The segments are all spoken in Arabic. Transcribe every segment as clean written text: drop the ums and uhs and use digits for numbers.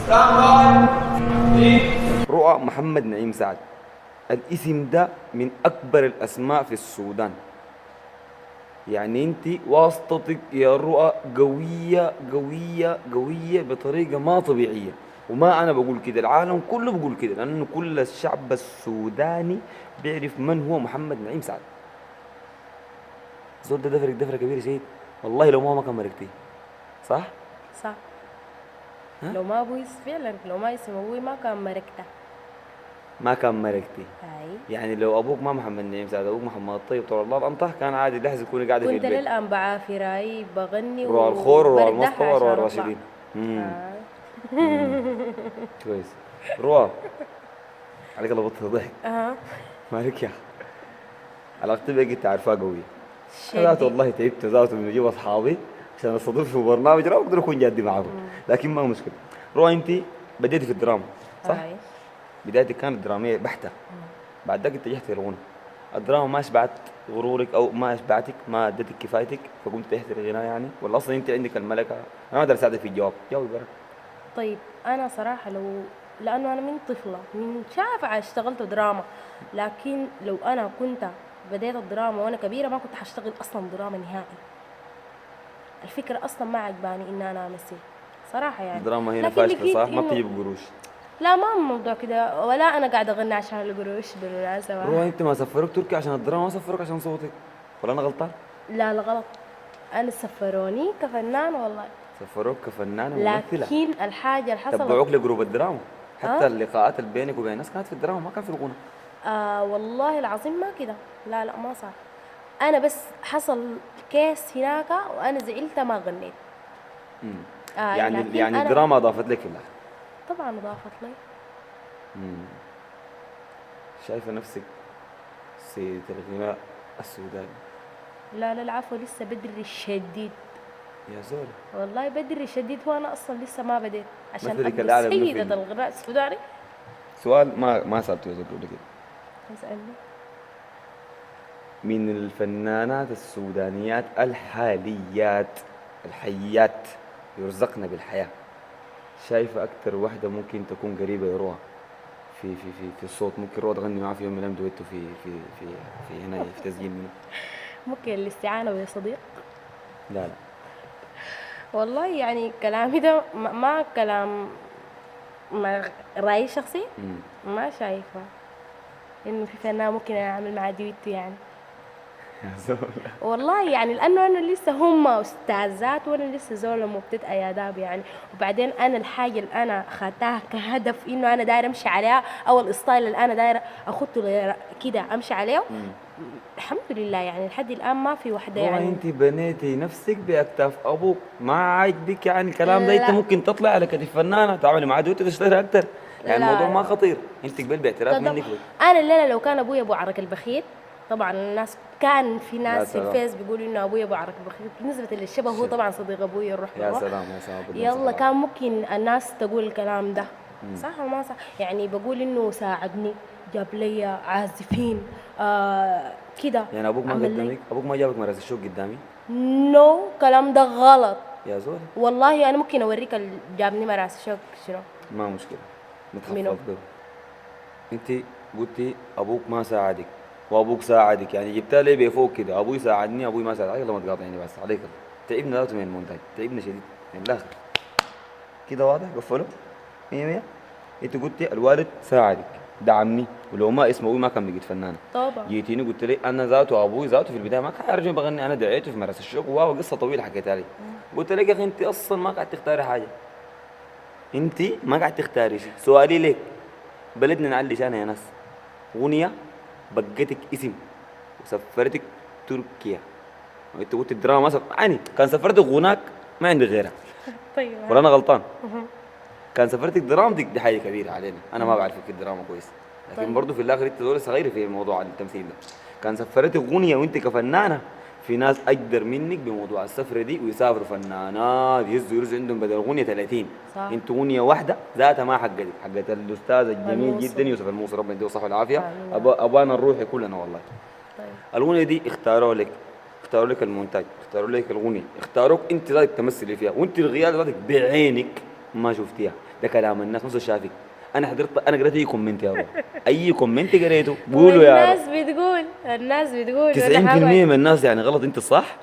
رؤى محمد نعيم سعد. الاسم ده من أكبر الأسماء في السودان. يعني أنت واسطتك يا رؤى قوية قوية قوية بطريقة ما طبيعية. وما أنا بقول كده، العالم كله بقول كده، لأنه كل الشعب السوداني بيعرف من هو محمد نعيم سعد. زول ده دفرة كبيرة شديد. والله لو ما كان مرقتي. صح؟ صح. ها؟ لو ما ابوي فعلا، لو ما اسم ابوي ما كان مركته. ما كان مرقتي. هاي يعني لو أبوك ما محمد نعيم سعد، أبوك محمد الطيب طول الله الأنطح، كان عادي لحظة تكوني قاعدة في كنت البيت. للان بعافي راي بغني روح الخور وروح وبردح المصطفى وروح عشان اطلع. الراشدين. امم هاي. كويس. روح عليك الله بطل ضحك. اها. مالك يا أخي. علاقتي بيك انت عارفها قوية. انا ذات شديد. والله تعبت ذات من اجيب اصحابي عشان استضيف في برنامج، لا اقدر اكون جادي معاهم، لكن ما مشكلة. روح انت بديتي في الدراما صح؟ هاي. بدايتك كانت درامية بحتة. بعد ذاك اتجهت للغنى. الدراما ما اشبعت غرورك او ما اشبعتك، ما ادتك كفايتك، فقمت تحت الغناء يعني، ولا اصلا انت عندك الملكة؟ انا ما اقدر اساعدك في الجواب، جاوبي برا. طيب انا صراحه لانه انا من طفله من شافعه اشتغلت دراما، لكن لو انا كنت بديت الدراما وانا كبيره ما كنت حاشتغل اصلا دراما نهائي. الفكره اصلا ما عجباني ان انا امثل صراحه يعني. الدراما هنا لكن فاشلة لقيت صح؟ ما انه بتجيب قروش. لا، ما موضوع كده، ولا انا قاعده اغني عشان القروش بالمناسبه. روح انت ما سفروك تركيا عشان الدراما، ما سفروك عشان صوتك، ولا انا غلطان؟ لا لا غلط. انا سفروني كفنان والله، سفروك كفنانة ممثلة. لكن الحاجه اللي حصلت. تبعوك لجروب الدراما. حتى أه؟ اللقاءات اللي بينك وبين الناس كانت في الدراما، ما كان في الغنى. والله العظيم ما كده. لا لا ما صار. انا بس حصل كيس هناك وانا زعلت ما غنيت. مم. لكن يعني انا الدراما اضافت لك في الاخر. طبعا اضافت لي. مم. شايفه نفسك سيدة الغناء السوداني؟ لا لا العفو، لسه بدري شديد. يا زول. والله بدري شديد، وانا اصلا لسه ما بديت عشان مثلك ابقى الاعلى منه في سيدة الغناء السوداني. سؤال ما سالته يا زول قبل كده. اسالني. من الفنانات السودانيات الحاليات الحيات يرزقنا بالحياه، شايفه اكثر واحده ممكن تكون قريبه يروها في الصوت، ممكن روح تغني معاه في يوم من الايام دويتو في هنا في تسجيل منه؟ ممكن الاستعانة يا صديق. لا لا. والله يعني كلامي ده ما كلام، ما رأيي شخصي. مم. ما شايفة انه في فنان ممكن اعمل معاه دويتو يعني. يا زول. والله يعني لانه انا لسه هم استاذات وانا لسه زوله مبتدئه آداب يعني. وبعدين انا الحاجه اللي انا اخذتها كهدف انه انا دايره امشي عليها، او الستايل اللي انا دايره اخذته كده امشي عليه. الحمد لله يعني لحد الان ما في وحده روح يعني. انت بنيتي نفسك باكتاف ابوك، ما عاجبك يعني الكلام ده؟ انت لا ممكن تطلع على كتف فنانه تعملي معاه دوت تشتهري اكتر. يعني الموضوع لا ما لا خطير، انت قبل باعتراف طب منك بس. انا الليله لو كان ابوي ابو عرق البخيت، طبعا الناس كان في يا ناس في سلام. الفيس بيقولوا انه ابوي ابو عرق البخيت، بالنسبه للشبه هو طبعا صديق ابوي الروح يا بالروح. سلام يا سلام بدون يلا صحة. كان ممكن الناس تقول الكلام ده صح وما صح يعني. بقول انه ساعدني، جاب لي عازفين كده، يعني ابوك ما عمل لي. قدمك؟ ابوك ما جابك مراسل الشوق قدامي؟ نو كلام ده غلط. يا زول. والله انا ممكن اوريك جابني مراس شوك شنو. ما مشكله، منو؟ نتخفض به. انت قلتي ابوك ما ساعدك وابوك ساعدك، يعني جبتها ليه بفوق كده؟ ابوي ساعدني ابوي ما ساعدني. يلا ما تقاطعني بس عليك الله. تعبنا ذاته من المونتاج، تعبنا شديد من الاخر. كده واضح؟ قفلوا 100 100. انت قلتي الوالد ساعدك دعمني، ولو ما اسم ابوي ما كان بقيت فنان. طبعا. جيتيني قلت لي انا ذاته ابوي ذاته في البدايه ما كان عارف بغني، انا دعيته في مراسل الشوق واو قصه طويله حكيتها لي. قلت لك يا اخي انت اصلا ما قاعد تختاري حاجه، انت ما قاعد تختاري شيء. سؤالي ليك، بلدنا نعلي شانها يا ناس، غنية بقتك اسم وسفرتك تركيا، وانت قلت الدراما ما يعني كان سفرتك غناك ما عندي غيرها، طيب. ولا انا غلطان؟ كان سفرتك درامتك دي حاجه كبيره علينا، انا ما بعرفك في الدراما كويس، لكن طيب. برضه في الاخر انت دول صغيره في موضوع التمثيل ده. كان سفرتك غنية وانت كفنانه، في ناس اقدر منك بموضوع السفره دي ويسافروا فنانات يرزوا عندهم بدل غنية 30. صح. انت غنية واحده ذاتها ما حقتك، حقت الاستاذ الجميل الموصل. جدا يوسف الموصي، ربنا يديه الصحه والعافيه. آمين. ابانا الروحي كلنا والله. طيب. الغنية دي اختاروا لك، اختاروا لك المونتاج، اختاروا لك الغنية، اختاروك انت ذاتك تمثلي فيها، وانت الغيال ذاتك بعينك ما شفتيها، ده كلام الناس نص شافك. انا حضرت، انا قريت اي كومنت يا رب، اي كومنت قريته قولوا يا رب. الناس بتقول 90% من الناس يعني غلط، انت الصح.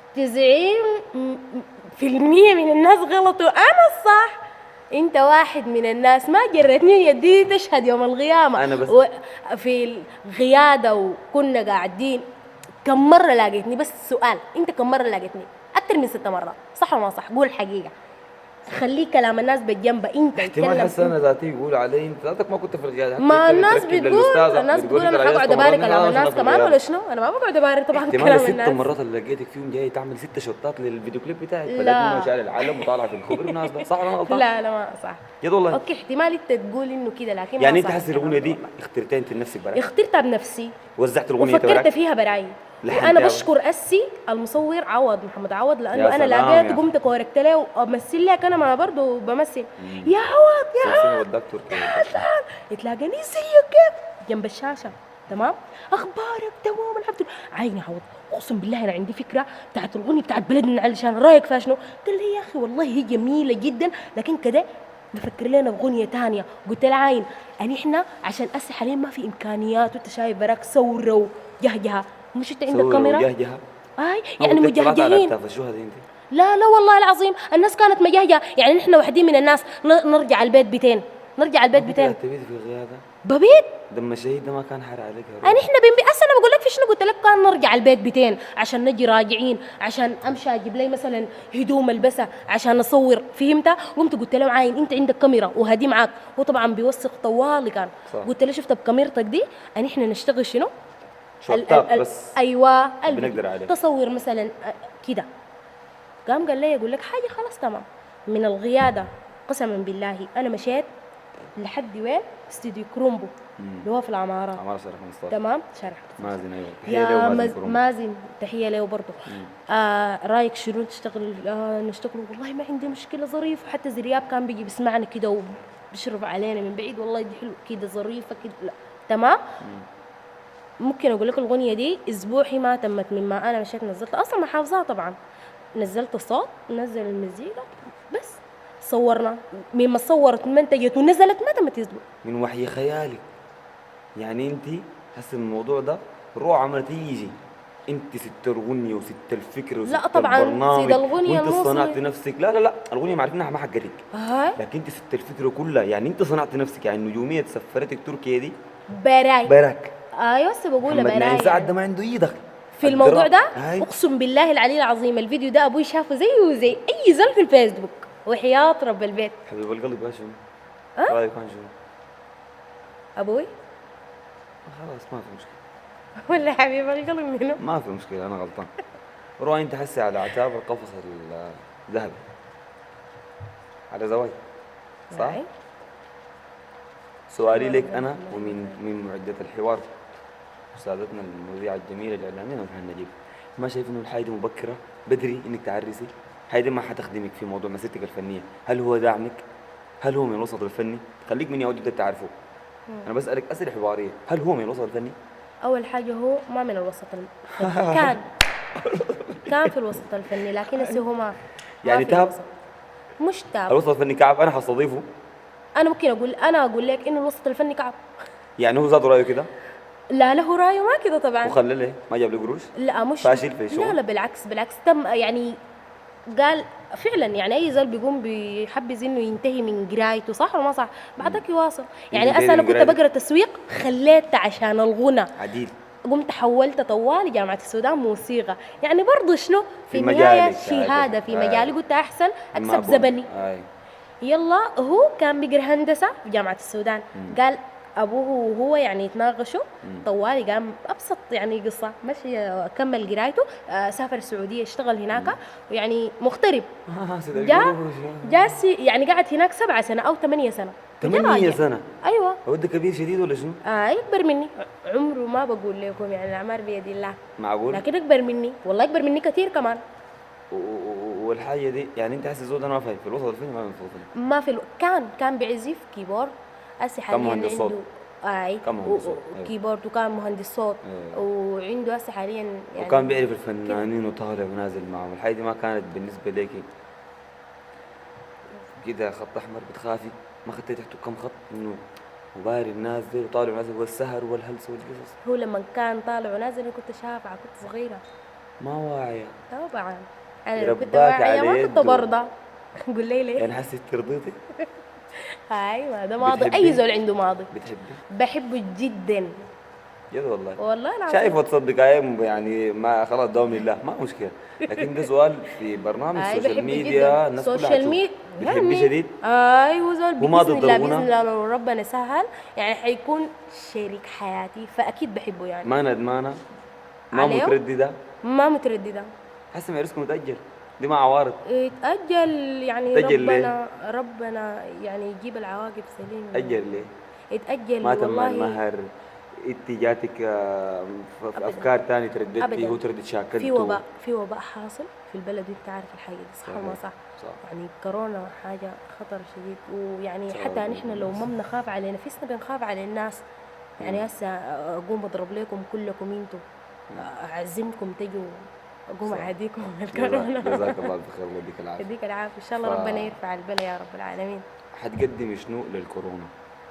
90% من الناس غلطوا، انا الصح. انت واحد من الناس ما جرتني يدي تشهد يوم القيامة. أنا بس في القيادة وكنا قاعدين، كم مرة لاقيتني؟ بس سؤال، انت كم مرة لاقيتني؟ اكتر من 6 مرات، صح ولا ما صح؟ قول الحقيقة، خلي كلام الناس بالجنب، انت احتمال اتكلم حسن انا ذاتي يقول علي انت ذاتك ما كنت في القياده، حتى ما انت الناس بتركب بتقول للاستاذه الناس بتقول بتقول انت انا العيال حقعد 6 مرات ابارك كلام انا الناس في كمان ولا القياده. شنو؟ انا ما بقعد ابارك طبعا احتمال كلام الست الناس. مرات اللي لقيتك فيهم جاي تعمل 6 شوتات للفيديو كليب بتاعك، لا. بدأت منه شال العلم وطالع في الخبر ونازله، صح ولا انا غلطان؟ لا لا ما صح. يد والله. اوكي احتمال انت تقول انه كده لكن يعني ما انت صح حاسس الكلام الاغنيه ده دي والله. اخترتها انت لنفسك براك؟ اخترتها بنفسي وزعت الاغنيه وفكرت براك؟ فيها براي. لحنتها وانا براك؟ بشكر اسي المصور عوض محمد عوض، يا لانه انا سلام لقيت يا قمت كوركت له وامثل لك، انا ما برضه بمثل. يا عوض يا سلسلة عوض وداك تركيا. تلاقاني زيك كيف جنب الشاشه، تمام، اخبارك تمام الحمد لله. عيني عوض، اقسم بالله انا عندي فكره بتاعت الاغنيه بتاعت بلدنا علشان رايك فيها شنو؟ قال لي يا اخي والله هي جميله جدا لكن كده نفكر لنا باغنيه ثانيه. قلت له عاين، يعني احنا عشان اسي حاليا ما في امكانيات وانت شايف براك صوره وجهجها، مش انت عندك صورة كاميرا؟ وجهجها. اي يعني طلعت على مجهجهين. اكتاف شو هذه انت؟ لا لا والله العظيم الناس كانت مجهجه، يعني نحن واحدين من الناس نرجع البيت بيتين، نرجع البيت ما كنت بيتين تبيت في الغيابه؟ ببيت. دم الشهيد ده ما كان حار عليك يا يعني روح. احنا بنبي اصلا انا بقول لك في شنو، قلت لك كان نرجع البيت بيتين عشان نجي راجعين، عشان امشي اجيب لي مثلا هدوم البسها عشان اصور، فهمت؟ قمت قلت له عاين انت عندك كاميرا وهدي معاك، هو طبعا بيوثق طوالي كان. صح. قلت له شفت بكاميرتك دي ان احنا نشتغل شنو؟ شوتات بس ايوه بنقدر عليه. تصور مثلا كده. قام قال لي يقول لك حاجه خلاص تمام. من القياده قسما بالله انا مشيت لحد وين؟ استوديو كرومبو اللي هو في العمارات. عمارة شرح 15. تمام شرح مازن ايوه، تحية له يا ومازن كروم. مازن تحيه له برضه. رايك شنو تشتغل؟ نشتغل والله ما عندي مشكله، ظريف. حتى زرياب كان بيجي بيسمعنا كده وبيشرب علينا من بعيد، والله دي حلو كده ظريفه كده. لا تمام. ممكن اقول لك الاغنيه دي اسبوعي ما تمت مما انا مشيت نزلتها، اصلا ما حافظاها طبعا. نزلت الصوت نزل المزيكا بس صورنا، مما صورت منتجت ونزلت ما تمت اسبوع. من وحي خيالك. يعني انت حس الموضوع ده روح عملت يجي، انت ست الاغنيه وست الفكر وست لا طبعا البرنامج سيد الغنية وانت صنعت الموصلي. نفسك. لا الاغنيه ما عرفناها ما حقتك، هاي لكن انت ست الفكره كلها. يعني انت صنعت نفسك، يعني النجوميه سفرتك تركيا دي براي. برك. ايوه بس بقول محمد نايم براي سعد يعني. ده ما عنده اي دخل في الموضوع ده هاي. اقسم بالله العلي العظيم الفيديو ده ابوي شافه زيه زي اي زول في الفيسبوك، وحياة رب البيت. حبيب القلب يا شنو؟ رايك كان شنو؟ ابوي خلاص ما في مشكله، ولا حبيب القلب منه؟ ما في مشكله، انا غلطان. روح انت حسي على اعتاب القفص الذهبي على زواج، صح؟ هاي. سؤالي لك انا ومن معدة الحوار استاذتنا المذيعة الجميلة الإعلامية نحن نجيب، ما شايف انه الحاجة دي مبكرة بدري انك تعرسي؟ هيدي ما حتخدمك في موضوع مسيرتك الفنية، هل هو دعمك؟ هل هو من الوسط الفني؟ خليك من يود تعرفه. انا بسألك أسئلة حوارية، هل هو من الوسط الفني؟ اول حاجه هو ما من الوسط الفني، كان في الوسط الفني لكن هسه هو ما يعني في تاب؟ الوسط. مش تاب. الوسط الفني كعب، انا حستضيفه. انا ممكن اقول لك انه الوسط الفني كعب. يعني هو زاد رأيه كده لا له رايه ما كده طبعا. وخلى ليه؟ ما جاب له قروش؟ لا مش فاشل في الشغل؟ لا بالعكس تم يعني. قال فعلا يعني اي زول بيقوم بيحبذ انه ينتهي من قرايته، صح ولا ما صح؟ بعدك يواصل. يعني ينتهي اصلا انا من كنت قرايته. بقرا تسويق خليت عشان الغنى، عديل. قمت حولت طوالي جامعة السودان موسيقى، يعني برضه شنو في النهاية مجالك. شهادة في مجالي، قلت أحسن ما أكسب بقول. زبني. يلا هو كان بيقرا هندسة في جامعة السودان. قال أبوه وهو يعني يتناقشوا طوالي، قام أبسط يعني قصة مشي كمل قرايته، سافر السعودية اشتغل هناك ويعني مغترب. جاسي يعني قعد هناك 7 سنة أو 8 سنة. 8 سنة؟ أيوة. هو ده كبير شديد ولا شنو؟ أكبر مني عمره، ما بقول لكم يعني الأعمار بيد الله، معقول؟ لكن أكبر مني والله، أكبر مني كثير كمان. والحاجة دي يعني انت حاسس الزول ده ما في الوسط الفني، ما في الوسط الفني؟ ما في كان بيعزف كيبورد، هسه حاليا مهندس صوت. عنده كان مهندس صوت. كيبورد، وكان مهندس صوت. وعنده هسه حاليا يعني وكان بيعرف الفنانين وطالع ونازل معهم، الحاجة دي ما كانت بالنسبة لك كده خط احمر بتخافي، ما خدتي تحته كم خط انه وباري الناس دي وطالع نازل والسهر والهلس والقصص. هو لما كان طالع ونازل أنا كنت شابعة، كنت صغيرة ما واعية. طبعا. أنا لو كنت رباك واعية ما على كنت يده. برضى. قول لي ليه؟ يعني حسيت ترضيتي؟ أيوة ده ماضي، أي بتحبيه؟ زول عنده ماضي. بتحبيه؟ بحبه جدا جد والله. والله العظيم. شايف وتصدق يعني ما خلاص دوام لله ما مشكلة، لكن ده سؤال في برنامج أي سوشيال بحبه جدا ميديا الناس كلها سوشيال هتشوف. ميديا بتحبيه يعني. شديد؟ ايوه زول هو ما باذن ضد الله باذن الغنى؟ الله لو ربنا سهل يعني حيكون شريك حياتي، فاكيد بحبه يعني. ما ندمانة؟ ما عليه مترددة؟ ما متردده. حاسة ما عرسكم متأجل، دي ما عوارض. يتأجل يعني تأجل ليه؟ ربنا يعني يجيب العواقب سليمة أجل يعني. ليه؟ يتأجل ما تم والله. المهر، انت جاتك في أبدا افكار تانية ترددتي، أبدا. هو تردد في شاكلته. وباء، في وباء حاصل في البلد وانت عارف الحاجة دي صح ولا ما صحيح. صح؟ صح. يعني كورونا حاجة خطر شديد، ويعني صار حتى نحن لو بالناس. ما بنخاف على نفسنا بنخاف على الناس. يعني هسه اقوم اضرب لكم كلكم انتوا، اعزمكم تجوا، اقوم صح. اعاديكم جزاك الكورونا. الله بخير ويديك العافية. يديك العافية ان شاء ف الله ربنا يرفع البلاء يا رب العالمين. حتقدمي شنو للكورونا؟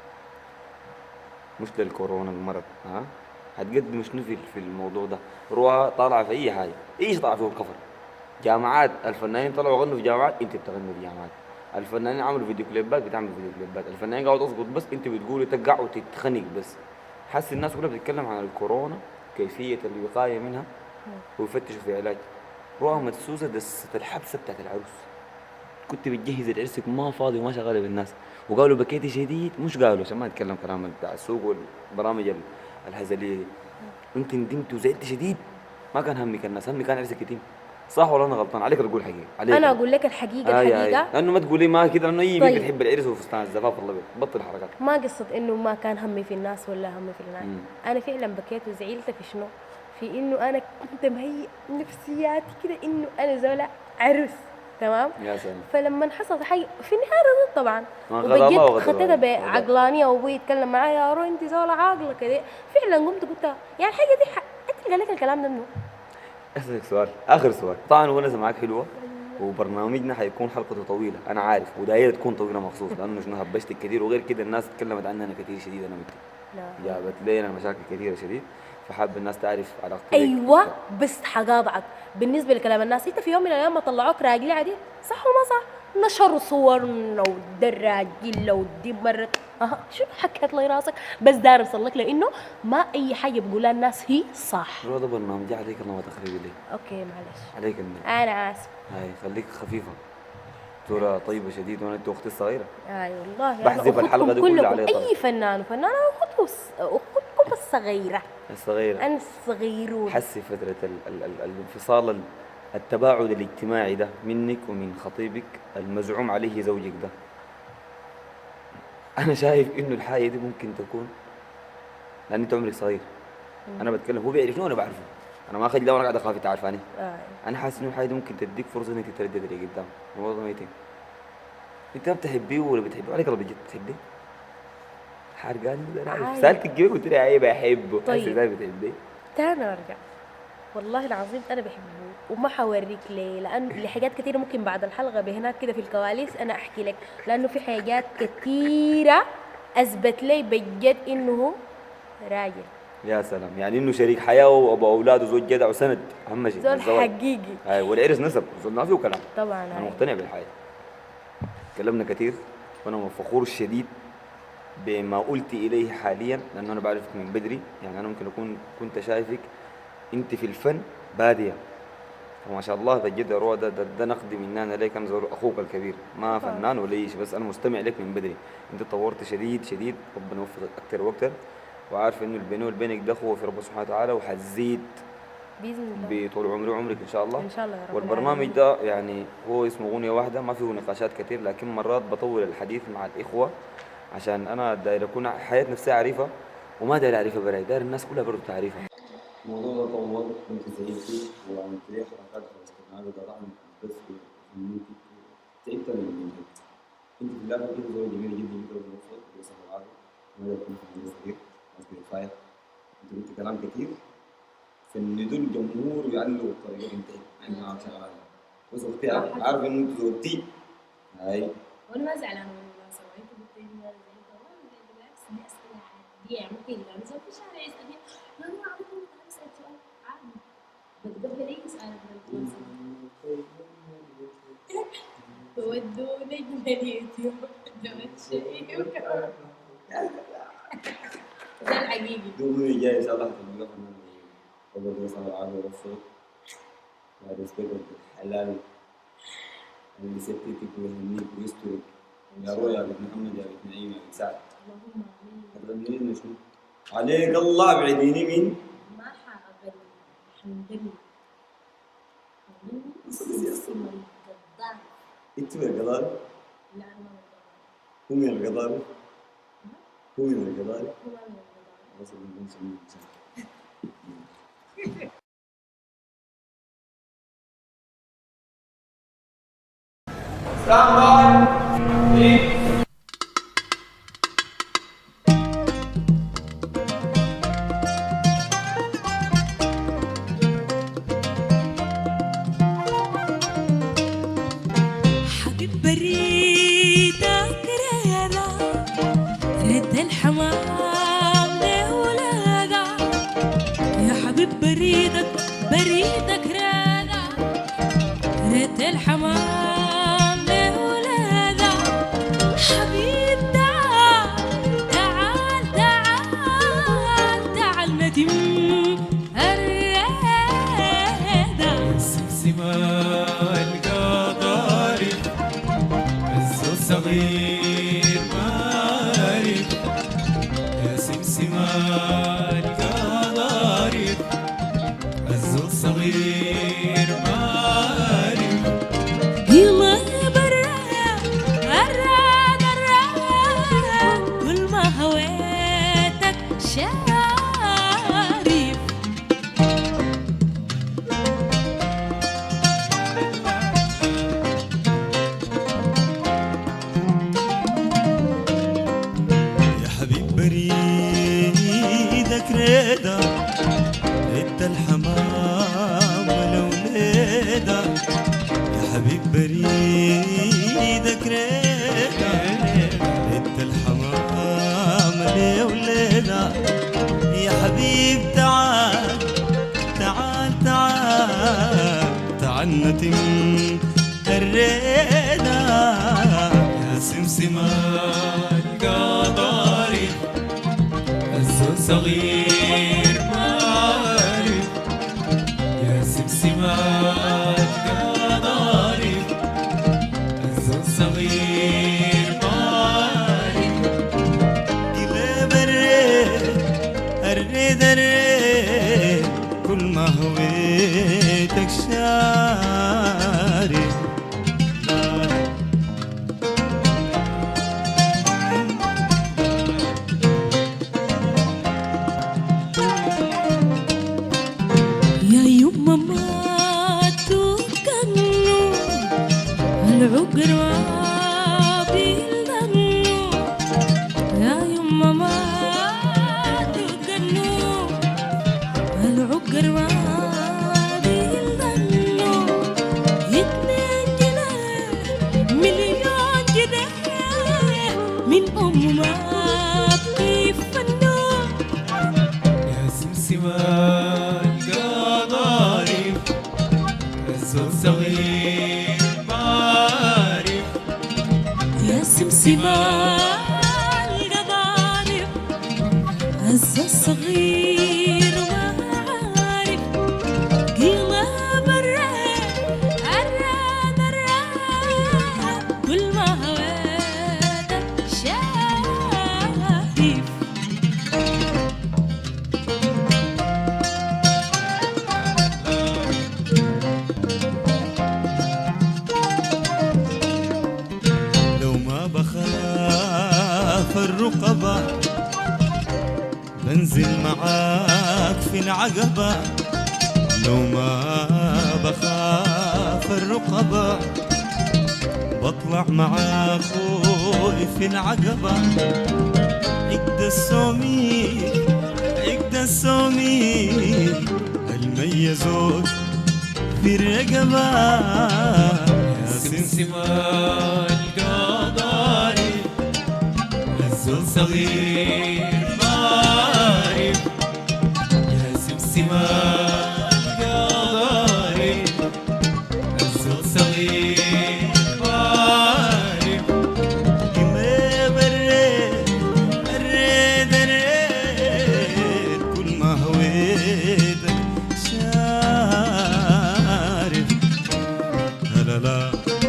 مش للكورونا المرض، ها؟ حتقدمي شنو في الموضوع ده؟ روى طالعة في أي حاجة، إيش طلع فيه الكفر؟ جامعات الفنانين طلعوا غنوا في جامعات، أنت بتغني في جامعات. الفنانين عملوا فيديو كليبات، بتعمل فيديو كليبات. الفنانين قاعدوا تسقط بس، أنت بتقولي تقع وتتخنق بس. حاسس الناس كلها بتتكلم عن الكورونا، كيفية الوقاية منها ويفتشوا في علاج. روى مدسوسة دست الحبسة بتاعت العروس، كنت بتجهز لعرسك ما فاضي وما شغالة بالناس، وقالوا بكيتي شديد، مش قالوا عشان ما نتكلم كلام بتاع السوق والبرامج الهزلية دي. انت ندمت وزعلت شديد، ما كان همك الناس، همك كان عرسك يتم. صح ولا انا غلطان؟ عليك تقول حقيقة، عليك انا أنا. اقول لك الحقيقة آي الحقيقة. لانه ما تقولي ما كده، لانه اي بنت طيب بتحب العرس وفستان الزفاف الابيض، بطل حركات. ما قصة انه ما كان همي في الناس ولا همي في الناس. مم. انا فعلا بكيت وزعلت في شنو؟ في انه انا كنت مهيئ نفسياتي كده انه انا زولا عرس، تمام. يا سلام. فلما حصلت حاجه في النهايه رضيت طبعا، ما غدا الله وبجيت وغدا خدتها الله. بعقلانيه، وابوي يتكلم معايا يا رو انت زولا عاقله كده. فعلا قمت قلت يعني الحاجه دي انت اللي قال لك الكلام ده منه. اسالك سؤال، اخر سؤال. طبعا الونسه معاك حلوه، وبرنامجنا حيكون حلقته طويله انا عارف، ودايره تكون طويله مخصوص لانه شنو هبشتك كثير، وغير كده الناس اتكلمت عننا كثير شديد انا وانت. لا جابت لنا مشاكل كثيره شديد، فحاب الناس تعرف علاقتي بك. ايوه بس حقاطعك بالنسبه لكلام الناس. انت في يوم من الايام ما طلعوك راجلي عادي صح ولا ما صح؟ نشروا صورنا والدراجيل ودي مرت شو حكيت لي راسك؟ بس داير اوصل لك لانه ما اي حاجه بيقولها الناس هي صح. هذا برنامج عليك الله ما تخربي لي. اوكي معلش عليك النبي. انا اسف. هاي خليك خفيفه، صورة طيبة شديد، وانا انت اختي الصغيرة. اي والله بحذف الحلقة دي كلكم كلها عليه طبعا. اي فنان وفنانه اختكم الصغيره. الصغيرة. انا الصغيرون. حسي فترة الانفصال، التباعد الاجتماعي ده منك ومن خطيبك المزعوم عليه زوجك ده، انا شايف انه الحاجة دي ممكن تكون، لان انت عمرك صغير، انا بتكلم هو بيعرفني وانا بعرفه، انا ما اخذ لا وانا قاعد اخاف تعرفاني. انا حاسس انه الحاجة دي ممكن تديك فرصة انك تتردد اللي قدام الموضوع ما يتم. انت ما بتحبيه ولا بتحبيه؟ عليك الله بجد بتحبيه؟ حرقاني ولا انا عارف، سالتك كيف قلت لي ايه بحبه. طيب حاسس ازاي بتحبيه؟ تاني ارجع والله العظيم انا بحبه وما حوريك ليه، لانه لحاجات كثيره ممكن بعد الحلقه بهناك كده في الكواليس انا احكي لك، لانه في حاجات كثيره اثبت لي بجد انه هو راجل. يا سلام، يعني انه شريك حياه وابو اولاد وزوج جدع وسند، اهم شيء زول الزواج. حقيقي. اي والعرس نسب، زول ما فيه كلام. طبعا انا مقتنع بالحاجه. تكلمنا كثير وانا فخور شديد بما قلت اليه حاليا، لانه انا بعرفك من بدري، يعني انا ممكن اكون كنت شايفك انت في الفن باديه، فما شاء الله بجد يا روى، ده نقد مني انا ليك، انا زول اخوك الكبير، ما فنان ولا شيء، بس انا مستمع لك من بدري. انت تطورت شديد شديد، ربنا يوفقك اكثر واكثر، وعارف انه البيني وبينك ده اخوه في رب سبحانه وتعالى، وحزيد باذن الله بطول عمري وعمرك ان شاء الله. ان شاء الله يا رب والبرنامج العالمين. ده يعني هو اسمه اغنيه واحده، ما فيه نقاشات كثير، لكن مرات بطول الحديث مع الاخوه عشان انا داير اكون حياه نفسي اعرفها، وما داير اعرفها براي، داير الناس كلها برضه تعرفها. الموضوع ده طول، كنت زعلتي وعملت لي حركات في الاستقناع وقطعنا بس في منك، تعبت من المنتج. انت في الاخر كده زوجة جميله جدا جدا وموفق ويصل العافيه، وما يكون في ناس كثير، ناس كفايه. انت قلت كلام كثير فندوا الجمهور ويعلقوا الطريقه انتهت، احنا ما شغال عليها بس اختي عارف انه انت زوجتي. هاي وانا ما زعلانه من المناسبه، انت قلت لي انا زي كده بالعكس دي اسئله عاديه يعني ممكن يعني مثلا في الشارع يسالني لا انا اعرف انك اسال سؤال عادي بتقبل اي سؤال بالمناسبه. ودوني من اليوتيوب دوت شيء ده الحقيقي. دوبني جاي صلاح تلقى فنان وبدو صلاح العافية والصوت بعد استقبل الحلال اللي ستيتك ويهنيك ويسترك يا رويا يا بنت محمد يا بنت نعيم يا بنت سعد. اللهم امين. هتغني لنا شنو؟ عليك الله ابعديني من ما حاغني حنغني اسم القضاء. انت من القضاء؟ لا انا ما هو من القضاء؟ هو من القضاء؟ هو ما من القضاء. بس بنسميه حبيب بريدك رياضة رد الحمام لولادا يا حبيب بريدك رياضة رد الحمام لولادا حبيب تعال ندم الرياضة سمسمة القضارب الزول صغير مارب يا سمسمة القضارب الزول صغير مارب يلا الراد كل ما هويتك شارف يا حبيب بريدك ريدا رد الحمام ولوليدا يا حبيب بريدك ريدا رد الحمام لوليدا يا حبيب تعال نتم الريدا يا سمسمة القضارب الزول صغير مارب يا سمسمة القضارب الزول صغير مارب قلب الريد كل ما هويتك شارب يا يما ما تكنوا العقر ما بيلنوا يا يما ما تكنوا العقر ما بيلنوا 2 جنيه مليون جنيه من ما بيفنوا يا سمسمة القضارب الزول صغير مارب يا سمسمة القضارب عز الصغير ما عارف قلب الراد كل ما هويتك شايف لو ما بخاف الرقبة بنزل معاك في العقبة لو ما بخاف الرقبة بطلع مع اخوي في العقبة عقد السومي الميزوك في الرقبة يا سمسمة القضاء الزول صغير ما عارف يا سمسمة القضارب الزول صغير ما عارف كما بريت كل ما هويتك شارف لا لا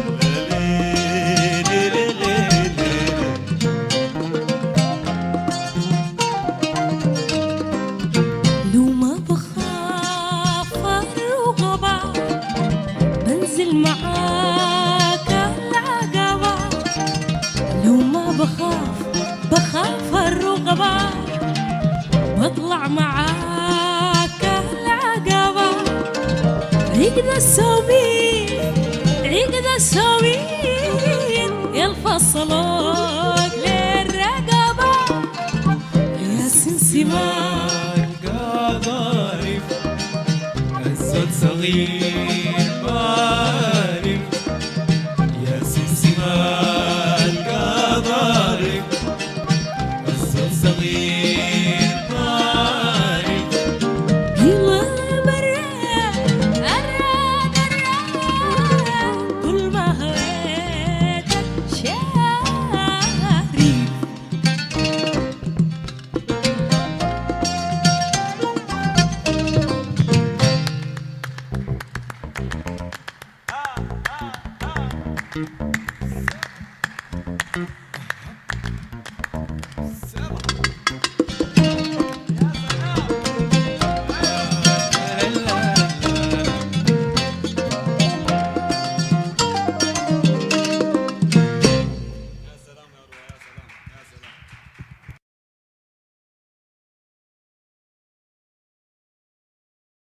لو ما بخاف الرقبة بنزل معاك العقبة لو ما بخاف الرقبة بطلع معاك العقبة عقد السوين ينفصلوك للرقبة يا سمسمة القضارب الزول صغير